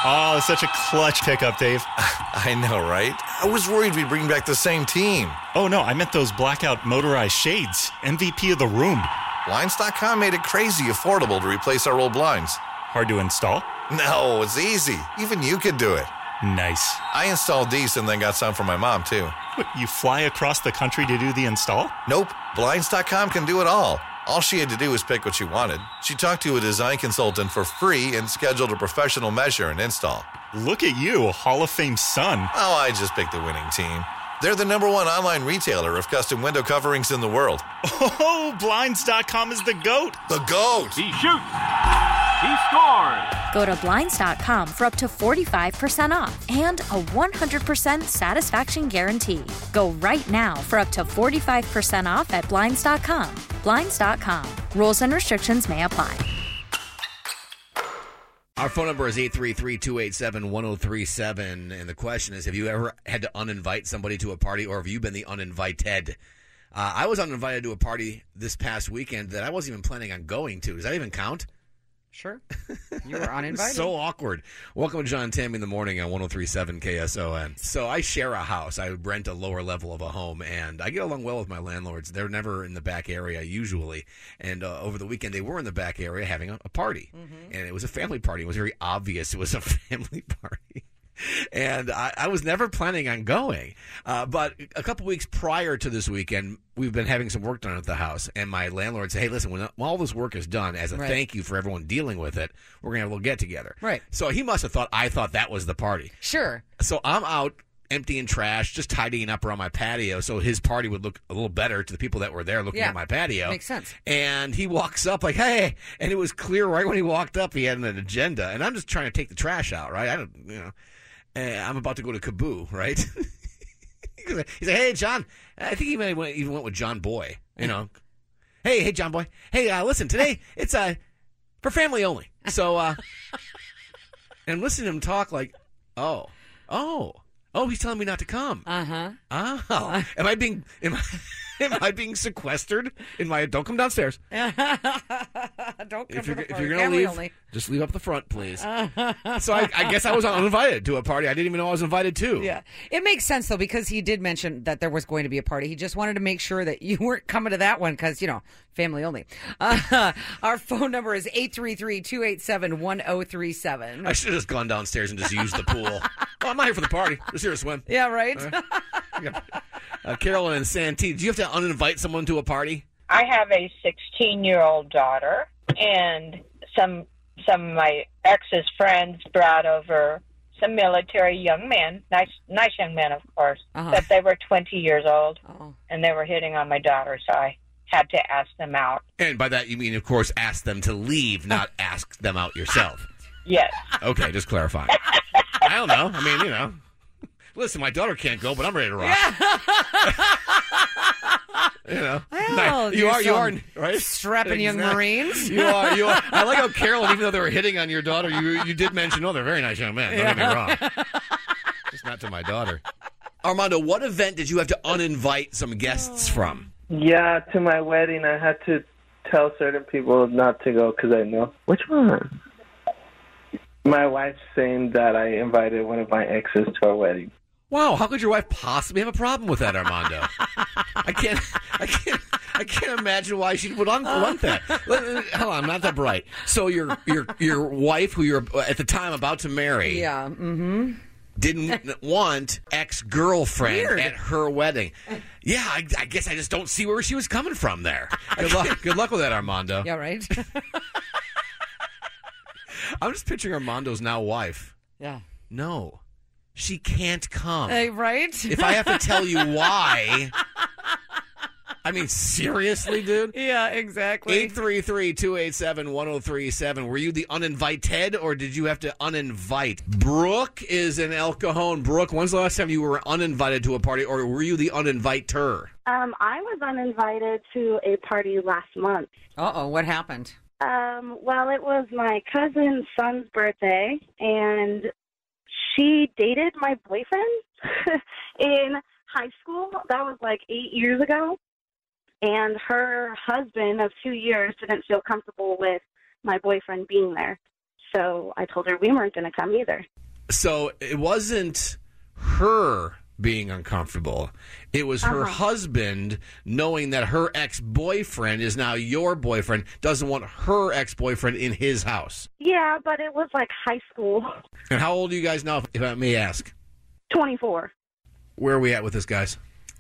Oh, such a clutch pickup, Dave. I know, right? I was worried we'd bring back the same team. Oh, no, I meant those blackout motorized shades. MVP of the room. Blinds.com made it crazy affordable to replace our old blinds. Hard to install? No, it's easy. Even you could do it. Nice. I installed these and then got some for my mom, too. What, you fly across the country to do the install? Nope. Blinds.com can do it all. All she had to do was pick what she wanted. She talked to a design consultant for free and scheduled a professional measure and install. Look at you, a Hall of Fame son. Oh, I just picked the winning team. They're the #1 online retailer of custom window coverings in the world. Oh, Blinds.com is the GOAT. The GOAT! He shoots. He scores. Go to Blinds.com for up to 45% off and a 100% satisfaction guarantee. Go right now for up to 45% off at Blinds.com. Blinds.com. Rules and restrictions may apply. Our phone number is 833-287-1037, and the question is, have you ever had to uninvite somebody to a party, or have you been the uninvited? I was uninvited to a party this past weekend that I wasn't even planning on going to. Does that even count? Sure. You were uninvited. So awkward. Welcome to John and Tammy in the morning on 103.7 KSON. So I share a house. I rent a lower level of a home, and I get along well with my landlords. They're never in the back area usually. And over the weekend, they were in the back area having a party. Mm-hmm. And it was a family party. It was very obvious it was a family party. And I was never planning on going. But a couple weeks prior to this weekend, we've been having some work done at the house. And my landlord said, hey, listen, when all this work is done, as a thank you for everyone dealing with it, we're going to have a little get-together. Right. So he must have thought I thought that was the party. Sure. So I'm out emptying trash, just tidying up around my patio so his party would look a little better to the people that were there looking at my patio. Makes sense. And he walks up like, hey, and it was clear right when he walked up he had an agenda. And I'm just trying to take the trash out, right? I don't, I'm about to go to Kaboo, right? He's like, hey, John. I think he even went with John Boy, Hey, John Boy. Hey, listen, today it's for family only. So, and listen to him talk like, oh, he's telling me not to come. Uh-huh. Oh, am I being sequestered in my? Don't come downstairs. Don't come If to the you're party. gonna Family leave, only. just leave up the front, please. So I guess I was uninvited to a party I didn't even know I was invited to. Yeah. It makes sense, though, because he did mention that there was going to be a party. He just wanted to make sure that you weren't coming to that one because, family only. Our phone number is 833-287-1037. I should have just gone downstairs and just used the pool. I'm not here for the party. Just here to swim. Yeah, right? Carolyn and Santee, do you have to uninvite someone to a party? I have a 16-year-old daughter, and some of my ex's friends brought over some military young men, nice young men, of course, but they were 20 years old, and they were hitting on my daughter, so I had to ask them out. And by that you mean, of course, ask them to leave, not ask them out yourself. Yes. Okay, just clarifying. I don't know. I mean, listen, my daughter can't go, but I'm ready to rock. Well, you are, right? Strapping young Marines. You are. I like how Carolyn, even though they were hitting on your daughter, you did mention, they're very nice young men. Don't get me wrong. Just not to my daughter. Armando, what event did you have to uninvite some guests from? Yeah, to my wedding, I had to tell certain people not to go because I know. Which one? My wife's saying that I invited one of my exes to our wedding. Wow, how could your wife possibly have a problem with that, Armando? I can't imagine why she would want that. Hold on, I'm not that bright. So your wife, who you're at the time about to marry, didn't want ex-girlfriend at her wedding. Yeah, I guess I just don't see where she was coming from there. Good luck with that, Armando. Yeah, right. I'm just picturing Armando's now wife. Yeah. No, she can't come. Right? If I have to tell you why, I mean, seriously, dude? Yeah, exactly. 833-287-1037. Were you the uninvited, or did you have to uninvite? Brooke is in El Cajon. Brooke, when's the last time you were uninvited to a party, or were you the uninviter? I was uninvited to a party last month. Uh-oh, what happened? Well, it was my cousin's son's birthday, and she dated my boyfriend in high school. That was like 8 years ago. And her husband of 2 years didn't feel comfortable with my boyfriend being there. So I told her we weren't going to come either. So it wasn't her being uncomfortable. It was her husband knowing that her ex-boyfriend is now your boyfriend, doesn't want her ex-boyfriend in his house. Yeah, but it was like high school. And how old are you guys now, if I may ask? 24. Where are we at with this, guys?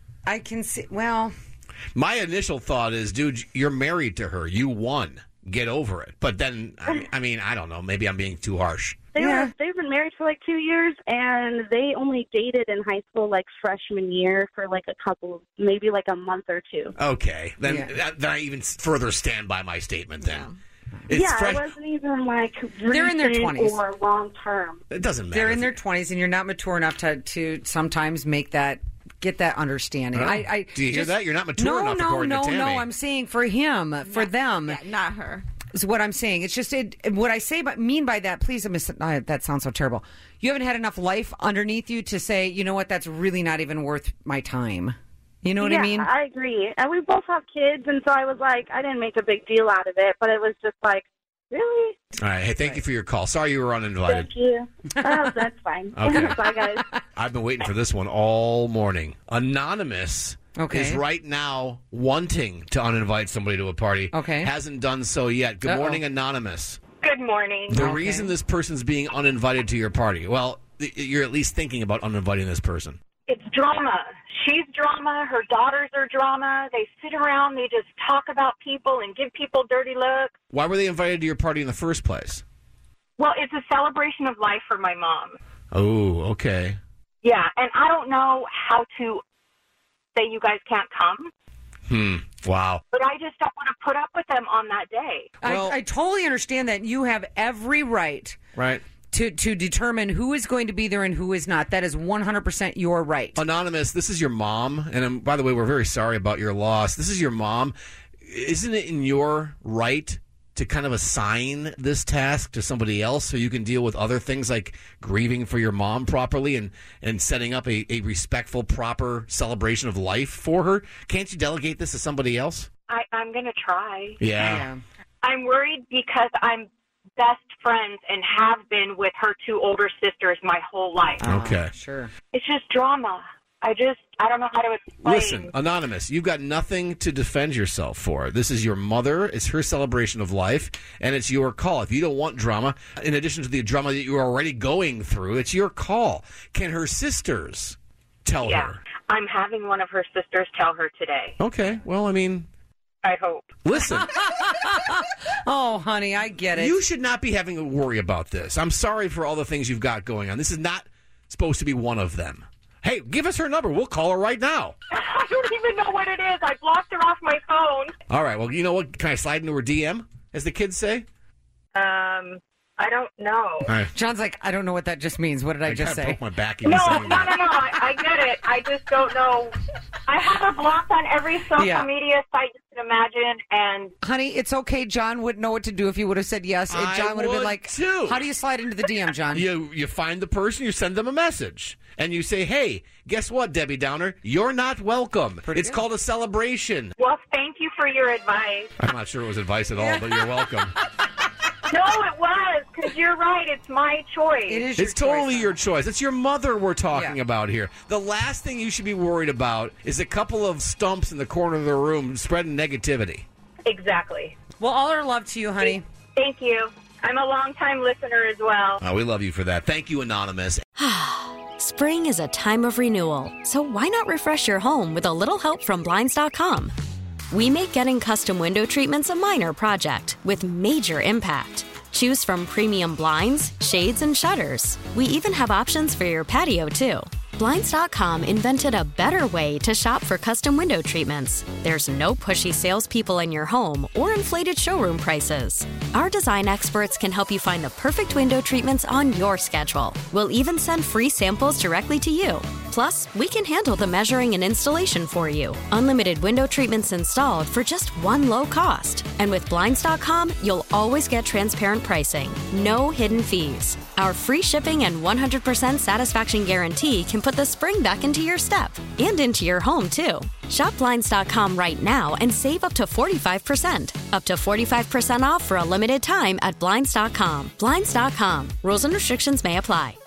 I can see, well... My initial thought is, dude, you're married to her. You won. Get over it. But then, I mean, I don't know. Maybe I'm being too harsh. They've been married for like 2 years, and they only dated in high school like freshman year for like a couple, maybe like a month or two. Okay. Then I even further stand by my statement then. It wasn't even like they're in their 20s or long term. It doesn't matter. They're in their 20s, and you're not mature enough to sometimes get that understanding. Oh. Do you hear that? You're not mature enough, according to Tammy. No, I'm saying for him, for them. Yeah, not her. Is what I'm saying. It's just what I mean by that. Please, that sounds so terrible. You haven't had enough life underneath you to say, you know what, that's really not even worth my time. You know what I mean? Yeah, I agree. And we both have kids, and so I was like, I didn't make a big deal out of it, but it was just like, really? All right. Hey, thank you for your call. Sorry you were uninvited. Thank you. Oh, that's fine. Okay. Bye, guys. I've been waiting for this one all morning. Anonymous is right now wanting to uninvite somebody to a party. Okay. Hasn't done so yet. Good morning, Anonymous. Good morning. The reason this person's being uninvited to your party, well, you're at least thinking about uninviting this person. It's drama. She's drama. Her daughters are drama. They sit around. They just talk about people and give people dirty looks. Why were they invited to your party in the first place? Well, it's a celebration of life for my mom. Oh, okay. Yeah, and I don't know how to say you guys can't come. Wow. But I just don't want to put up with them on that day. I totally understand that you have every right. Right. To determine who is going to be there and who is not. That is 100% your right. Anonymous, this is your mom. And by the way, we're very sorry about your loss. This is your mom. Isn't it in your right to kind of assign this task to somebody else so you can deal with other things like grieving for your mom properly and setting up a respectful, proper celebration of life for her? Can't you delegate this to somebody else? I'm going to try. Yeah. I'm worried because I'm best friends and have been with her two older sisters my whole life. Okay. Sure. It's just drama. I don't know how to explain. Listen, Anonymous, you've got nothing to defend yourself for. This is your mother. It's her celebration of life, and it's your call. If you don't want drama, in addition to the drama that you're already going through, it's your call. Can her sisters tell her? I'm having one of her sisters tell her today. Okay. Well, I mean, I hope. Listen. Oh, honey, I get it. You should not be having a worry about this. I'm sorry for all the things you've got going on. This is not supposed to be one of them. Hey, give us her number. We'll call her right now. I don't even know what it is. I blocked her off my phone. All right. Well, you know what? Can I slide into her DM, as the kids say? I don't know. Right. John's like, I don't know what that just means. What did I just say? Broke my back. No. I get it. I just don't know. I have her blocked on every social media site you can imagine. And honey, it's okay. John wouldn't know what to do if you would have said yes. John would have been like, too. How do you slide into the DM, John? You find the person, you send them a message, and you say, hey, guess what, Debbie Downer? You're not welcome. It's called a celebration. Well, thank you for your advice. I'm not sure it was advice at all, but you're welcome. No, it was, because you're right. It's my choice. It is It's totally your choice. It's your mother we're talking about here. The last thing you should be worried about is a couple of stumps in the corner of the room spreading negativity. Exactly. Well, all our love to you, honey. Thank you. I'm a long-time listener as well. We love you for that. Thank you, Anonymous. Spring is a time of renewal, so why not refresh your home with a little help from Blinds.com? We make getting custom window treatments a minor project with major impact. Choose from premium blinds, shades, and shutters. We even have options for your patio, too. Blinds.com invented a better way to shop for custom window treatments. There's no pushy salespeople in your home or inflated showroom prices. Our design experts can help you find the perfect window treatments on your schedule. We'll even send free samples directly to you. Plus, we can handle the measuring and installation for you. Unlimited window treatments installed for just one low cost. And with Blinds.com, you'll always get transparent pricing. No hidden fees. Our free shipping and 100% satisfaction guarantee can put the spring back into your step and into your home, too. Shop Blinds.com right now and save up to 45%. Up to 45% off for a limited time at Blinds.com. Blinds.com. Rules and restrictions may apply.